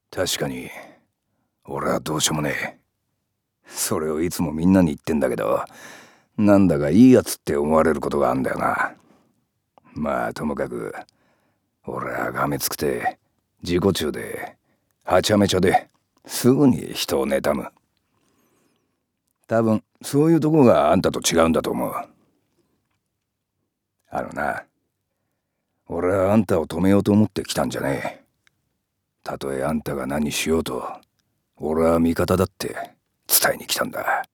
確かに俺はどうしようもねえ。それをいつもみんなに言ってんだけど、なんだかいいやつって思われることがあんだよな。まあともかく俺はがめつくて自己中ではちゃめちゃですぐに人を妬む。多分そういうとこがあんたと違うんだと思う。俺はあんたを止めようと思って来たんじゃねえ。たとえあんたが何しようと俺は味方だって伝えに来たんだ。